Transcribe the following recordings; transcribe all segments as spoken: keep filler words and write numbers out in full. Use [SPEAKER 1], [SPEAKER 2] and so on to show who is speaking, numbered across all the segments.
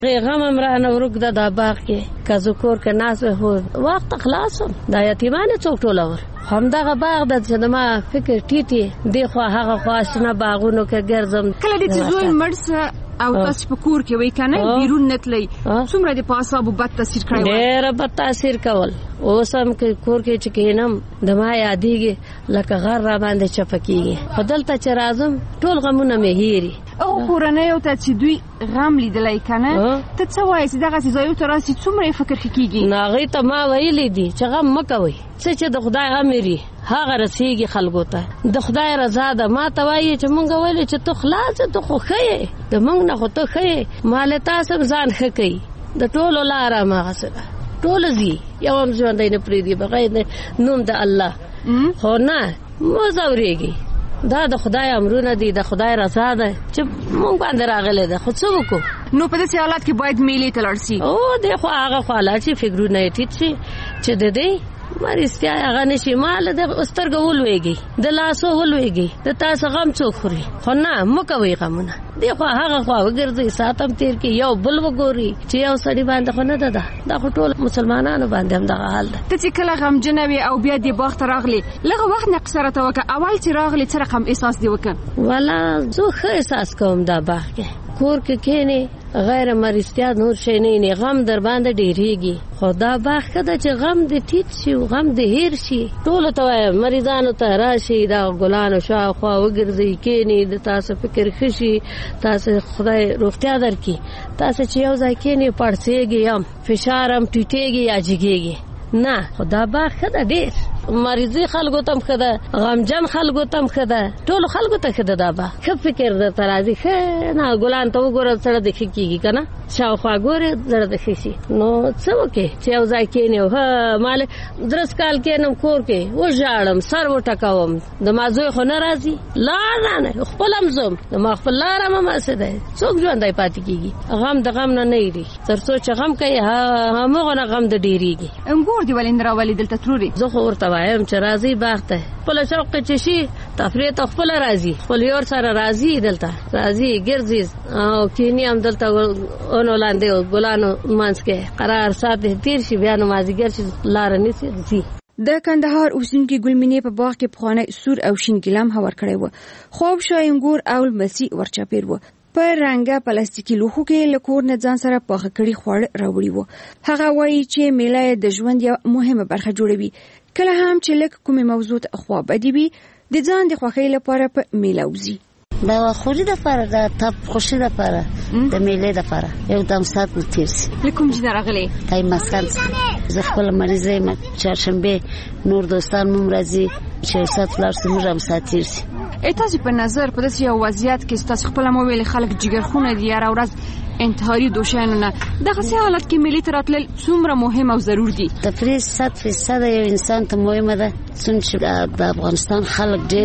[SPEAKER 1] غم امرانه ورګ د باغ کې کزکور کې ناس هو وخت خلاصم د یتیمانه څوک ټولور همدغه باغ د جنما فکر ټیټي دی خو هغه خواشنه باغونو کې ګرځم
[SPEAKER 2] کله دې زوی مرسه او تاسو په کور کې وای کنه بیرون نتلی څومره د پاسابو بد تاثیر کړی
[SPEAKER 1] ډېر بد تاثیر کول اوس هم کې کور کې چې کینم د ما یادېږي لکه غر را باندې چپکیږي خدلته چې راځم ټول غمونه مې هېري
[SPEAKER 2] او کورنۍ او ته چې دوی غم لیدلای کنه ته څه وایي چې دغه ځایو ته راسي څومره فکر کیږي
[SPEAKER 1] ناغې ته ما ویلې دي چې غم مکوي څه چې د خدای امري هغه رسیږي خلکو ته د خدای رضا ده ما ته وایي چې مونږ ویلې چې ته خلاص ته خو خې د مونږ نه خو ته خې مال تاسو ځان خکې د ټولو لاره ما غسله ټول زی یو هم ژوندې نه پریدي بغیر نوم د الله خو نه مو زوريږي دا د خدای امرونه دي د خدای رضا ده چې مونږ باندې راغله ده خو څه وکړو
[SPEAKER 2] نو په دې حالت کې باید میلې ته لاړ شي
[SPEAKER 1] او د خو هغه حالات چې فکرونه ټیټ شي چې د دې مرستیا هغه نشي مال د استرګ ولويږي د لاسو ولويږي د تاسو غم څوک خوري خو نه مکوي غمونه دی خو هغه خو وګرځي ساتم تیر کې یو بل وګوري چې یو سړي باندې خو نه ده دا خو ټول مسلمانانو باندې هم دغه حال ده
[SPEAKER 2] ته چې کله غم جنوي او بیا دی باغ ته راغلي لغه وخت نه قصره ته وکه اول چې راغلي څه رقم احساس دی وکه
[SPEAKER 1] ولا زه ښه احساس کوم دا باغ کې کور کې کېنه غیر مرستیا نور شي نه غم در باندې ډیریږي خدا باغ کده چې غم دې ټیټ شي غم دې هیر شي ټول ته مریضانو ته راشي دا ګلانو شاوخوا وګرځي کېنی د تاسو فکر خشي تاسو خدای روغتیا درکړي تاسو چې یو ځای کېنی پړسېږي یم فشارم ټیټېږي یا جګېږي نه خدا باغ کده ډیر مریضي خلکو تم خده غمجن خلکو تم خده ټول خلکو ته خده دا با خپ فکر د ترازی خ نه ګلان ته وګوره سره د کیږي کنه شاوخوا ګوره زړه د خشي نو څه وکي چې یو ځای کې نه ها مال درس کال کې نم کور کې و ژاړم سر و ټکاوم د مازوی خو ناراضي لا نه نه خپلم زوم د ما خپل لار ما څه ده څوک ژوندای پاتې کیږي غم د غم نه نه دی تر څو چې غم کوي هغه نه غم د ډیریږي
[SPEAKER 2] انګور دی ولندرا ولې دلته تروري
[SPEAKER 1] زه خو ورته وایم چې راضي باغ ته خپل شوق چې شي تفریح ته خپل راضي خپل یور سره راضي دلته راضي ګرځي او کینی هم دلته اونو لاندې ګلانو مانس کې قرار ساتي تیر شي بیا نمازګر شي لار نسی
[SPEAKER 2] د کندهار اوسنکی ګلمینې په باغ کې پخوانی سور او شین ګلام هور کړی و خوب شاینګور او مسی ورچاپیر و پر رنګه پلاستیکي لوخو کې لکور نه ځان سره پاخه کړي خوړ راوړي وو هغه وایي چې میله د ژوند یو مهمه برخه جوړوي کله هم چې لک کومه موضوع خو بدی وي د ځان د خوښۍ لپاره په میله وزي
[SPEAKER 3] دا خوري د لپاره دا تپ خوشي د لپاره د میله د لپاره یو دم سات نتیرسي
[SPEAKER 2] لکم چې راغلي
[SPEAKER 3] تای مسکن زه خپل مریضه ما چهارشنبه نور دوستان مم راځي چې سات لار سمږ هم ساتيرسي
[SPEAKER 2] تاسو په نظر په داسې یو وضعیت کې تاسو خپل موبایل خلک جګرخونه دی یا ورځ انتحاري دوشانونه دغه سه حالت کې ملي تراتل څومره مهم او ضروري دي
[SPEAKER 3] تفریح صد فیصد یو انسان ته مهمه ده څنګه د افغانستان خلک ډېر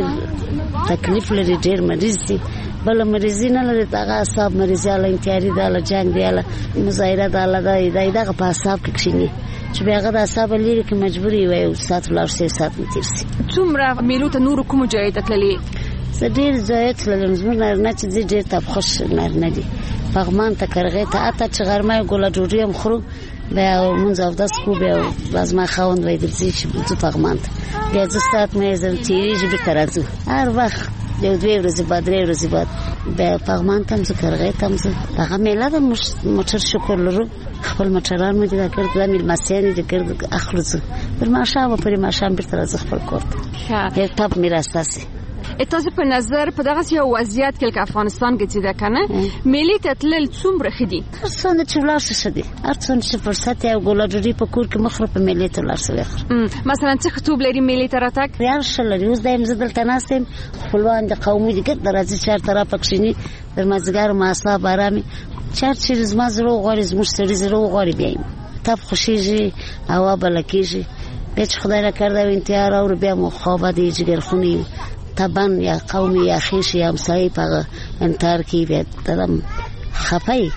[SPEAKER 3] تکلیف لري ډېر مریض دي بل مریضی نه لري دغه اصحاب مریضاله انتحاري د جنگ دیاله مظاهره د الله د دغه په حساب کې کښینی چې بیا د اصحاب لري کې مجبوري وي او سات لار سه سات تیرسي
[SPEAKER 2] څومره ملو ته نور کوم ځای ته تللی
[SPEAKER 3] زدير زایت لږ زموږ نه چې زی ډېر تب خوش نه دي پغمان ته کرغه ته اته چې غرمه ګوله ډوډۍ هم خورو بیا مونږ او داس کو بیا باز ما خوند وای درځي چې په پغمان ته بیا زه سات مې زل تیریږي به ترازو هر وخت یو دوی ورځې بعد درې ورځې بعد بیا پغمان ته زه کرغه ته زه هغه میله د موټر شکر لرو خپل موټران مې دا کړ د میل مسیانې د کړ اخلص پر ما شابه پر ما شام بیرته راځه خپل کوټ یو ټاپ میراثاسي
[SPEAKER 2] تاسو په نظر په دغه یو وضعیت کې چې افغانستان کې چې دا کنه ملي تتلل څومره خدي
[SPEAKER 3] څنګه چې ولر شدي هر څنګه چې فرصت یو ګولډري په کور کې مخره په ملي تلل سره
[SPEAKER 2] مثلا څه خطوب لري ملي تراتک
[SPEAKER 3] یار شلري اوس دایم زدل تناسم خپلوان د قومي دغه درځي چار طرف پکښینی د مزګار ماسلا بارامي چار چې زما زرو غوړي زموږ سړي زرو غوړي بیایم تب خوشيږي هوا بلکیږي به خدای را کړو انتحار او بیا مخابه دي جګر خونی تبان یا قومي یا خیش یا همسایه په انتحار کې به تدم خپای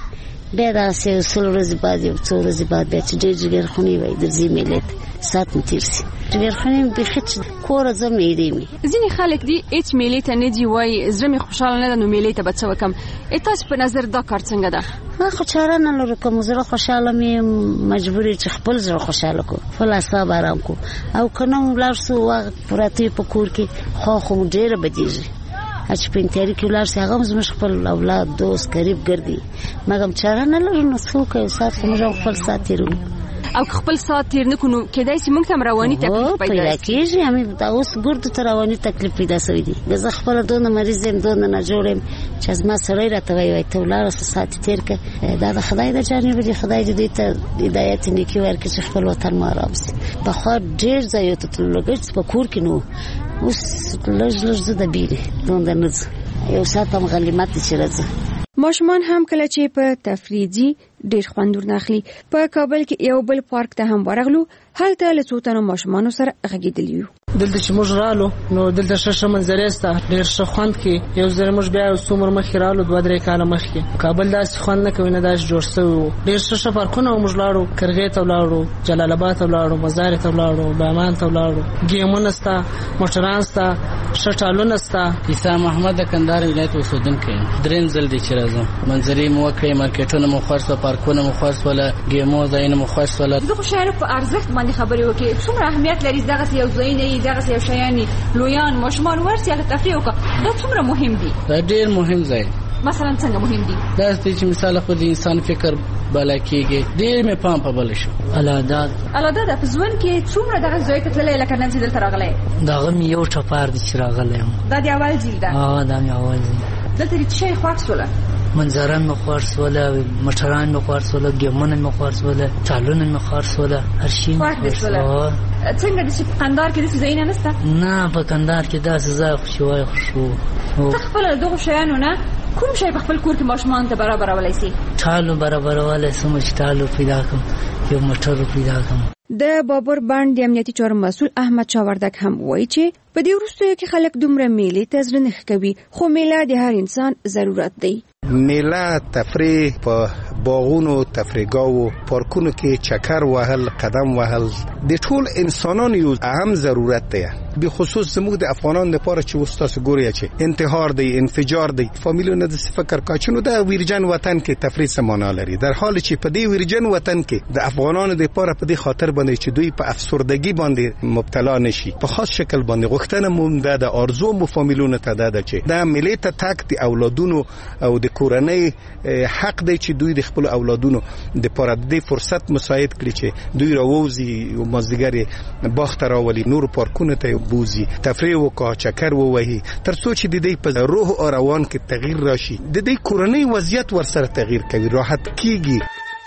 [SPEAKER 3] بیا داسې څو ورځې بعد یو څو ورځې بعد بیا چې ډېر جګرخوني وای درځي میلې ته ساعت مو تېر شي جګرخوني بیخي چې کوره ځم میلې مې
[SPEAKER 2] ځینې خلک دي هېڅ میلې ته نه ځي وایي زړه مې خوشحاله نه ده نو میلې ته به څه وکړم تاسو په نظر دا کار څنګه ده؟
[SPEAKER 3] ما خو چاره نه لرو که مو زړه خوشحاله مې مجبور یې چې خپل زړه خوشحاله کړو خپل اعصاب ارام کړو او که نه مو ولاړ شو وخت پراته یو په کور کې خوا خو مو ډېره بدېږي چې په انتیاري کې ولاړ شي هغه هم زموږ خپل اولاد دوست قریب ګرځي مګر چاره نه لرو نو څه وکړو یو ساعت خو موږ هم خپل ساعت تېروو
[SPEAKER 2] او خپل ساعت تیر نه کړو کېدای شي موږ ته هم رواني تکلیف پیدا
[SPEAKER 3] کېږي همې دا اوس ګردو ته رواني تکلیف پیدا شوی دی زه خپله دونه مریض یم دونه ناجوړ یم چې زما سړی راته وایي وایي ته ولاړه څه ساعت یې تېر کړه دا د خدای د جانبه دی خدای دې دوی ته هدایت نیکي ورکړي چې خپل وطن مو ارام شي پخوا ډېر ځایو ته تللو لګښت په کور کې نه و اوس لږ لږ زه د بیرې دومره نه ځه یو ساعت هم غلیمت دی چې راځه
[SPEAKER 2] ماشومان هم کله چې په تفریح ځي ډېر خوند ورناخلي په کابل کې یو بل پارک ته هم ورغلو هلته له څو تنو ماشومانو سره غږېدلي یو
[SPEAKER 4] دلته چې موږ رالو نو دلته ښه ښه منظرې سته ډېر ښه خوند کوي یو ځل موږ بیا یو څو عمر مخکې رالو دوه درې کاله مخکې کابل داسې خوند نه کوي نه داسې جوړ شوی و ډېر ښه ښه پارکونه و موږ لاړو کرغې ته ولاړو جلال آباد ته ولاړو مزار ته ولاړو بامان ته ولاړو ګیمونه سته موټران سته ښه ټالونه سته
[SPEAKER 5] عیسی محمد د کندهار ولایت اوسېدونکی یم درېیم ځل دی چې راځم منظرې مو وکړې مارکیټونه مو خوښ شوه پارکونه مو خوښ شوله ګیمو ځایونه مو خوښ شوله
[SPEAKER 2] زه خو شاید په ارزښت باندې خبرې وکړې څومره اهمیت لري دغسې یو ځایونه یي دغسې یو شیان لویان ماشومان ورسي هغه تفریح وکړه دا څومره مهم دي
[SPEAKER 5] دا ډېر مهم ځای
[SPEAKER 2] مثلا څنګه مهم دي
[SPEAKER 5] دا چې مثال خو د انسان فکر بالا کېږي ډېر مې پام په بله شو
[SPEAKER 6] الاداد
[SPEAKER 2] الاداد په ژوند کې څومره دغه ځای ته تللی لکه نن چې دلته راغلی
[SPEAKER 6] دغه مې یو ټپار دی چې راغلی یم
[SPEAKER 2] دا د اول ځل ده
[SPEAKER 6] اه دا مې اول ځل
[SPEAKER 2] دلته دې څه شی خوښ شوله
[SPEAKER 6] منظره مې خوښ شوله موټران مې خوښ شوله ګیمونه مې خوښ شوله ټالونه مې خوښ شوله هر شي مې خوښ شوله
[SPEAKER 2] څنګه داسې په کندهار کې داسې ځایونه نشته
[SPEAKER 6] نه په کندهار کې داسې ځای خو چې وایي خو
[SPEAKER 2] ته خپله له دغو شیانو نه کوم شی په خپل کور کې ماشومانو ته برابرولی سي
[SPEAKER 6] ټالو برابرولی سم چې ټالو پیدا کړم یو موټر پیدا کړم
[SPEAKER 2] د بابر بانډ د امنیتي چارو مسؤل احمد شاه وردک هم وایي چې په دې وروستیو کې خلک دومره میلې ته زړه نه ښه کوي خو میله د هر انسان ضرورت دی
[SPEAKER 7] میله تفریح په باغونو تفریحګاو پارکونو کې چکر وهل قدم وهل د ټول انسانانو یو اهم ضرورت دی به خصوص زموږ د افغانانو لپاره چې وستاسو ګوري چې انتحار دی انفجار دی فامیلونه د فکر کاچونو د ویرجن وطن کې تفریح سمانه لري در حالی چې په دې ویرجن وطن کې د افغانانو لپاره په دې خاطر باندې چې دوی په افسردگی باندې مبتلا نشي په خاص شکل باندې غوښتنه مونږ د ارزو مو فامیلونه ته ده چې د ملي ته تک د اولادونو او د کورنۍ حق دی چې دوی د خپل اولادونو د لپاره د فرصت مساعد کړي چې دوی راوځي او مازدیګر باغ ته راولي نور پارکونه ته بوزي تفریح وکړي چکر ووهي تر څو چې د دې په روح او روان کې تغییر راشي د دې کورنۍ وضعیت ورسره تغییر کوي راحت کیږي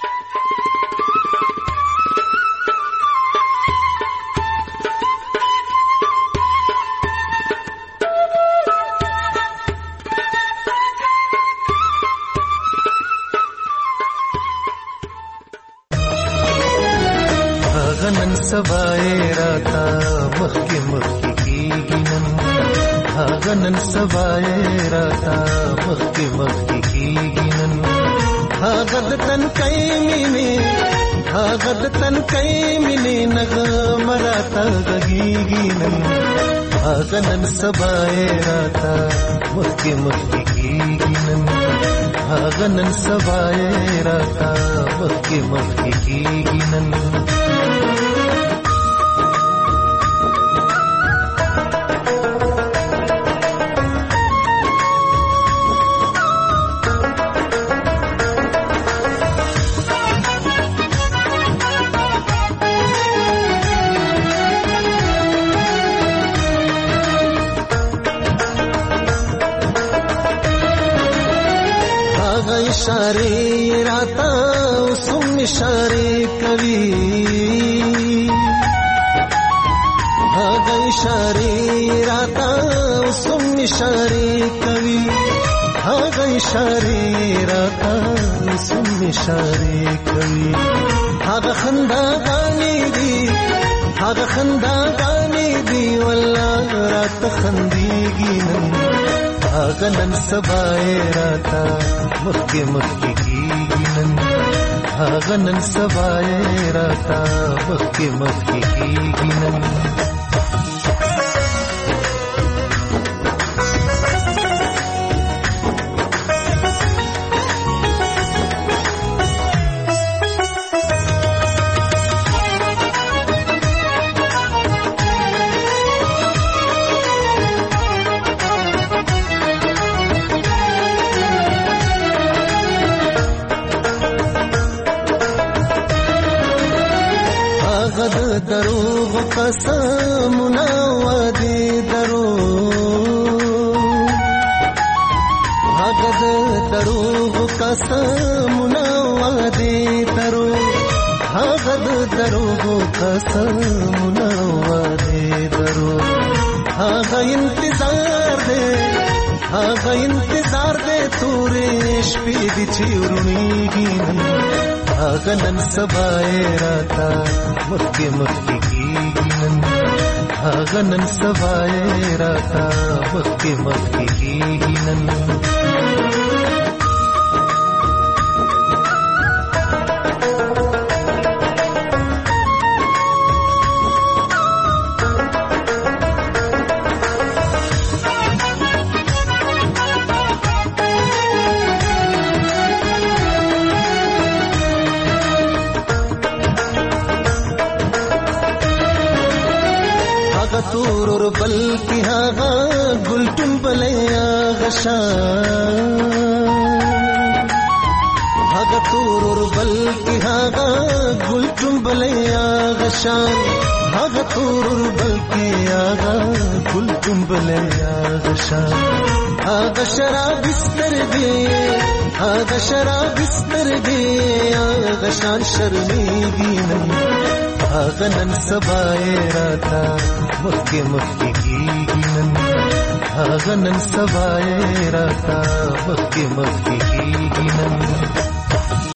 [SPEAKER 8] غنن سبای راتا مخی مخی کیگی نن غنن سبای راتا مخی مخی کیگی نن غد تن کئی مینی غد تن کئی مینی نغم راتا گیگی نن غنن سبای راتا مخی مخی کیگی نن غنن سبای راتا مخی مخی کیگی نن इशारे राता सुम इशारे कवि भागा इशारे राता सुम इशारे कवि भागा इशारे राता सुम इशारे कवि भागा खंदा गानी दी भागा खंदा गानी दी वल्लाह रात खंदीगी नन भागा नन सबाए राता मक्के मक्के की नन هغه نن سبا یې راته مخکې مخکې کېږي نن دروغ قسمونه وعدې دروغ هغه د دروغ قسمونه وعدې دروغ هغه د دروغ قسمونه وعدې دروغ هغه انتظار دی هغه انتظار دی تورې شپې دي چې ورونېږي هغه نن سبا یې راته مخکې مخکې کېږي نن هغه نن سبا یې راته مخکې مخکې کېږي نن تورور بلکی هاغا گلٹن بلیا غشان هاغا تورور بلکی هاغا گلٹن بلیا غشان هاغا تورور بلکی هاغا گلٹن بلیا غشان هاغا شراب سترگی هاغا شراب سترگی هاغا شان شرمیگی نن هاغا نن سبا یې راته مخکې مخکې کېږي نن هاغه نن سبا یې راته مخکې مخکې کېږي نن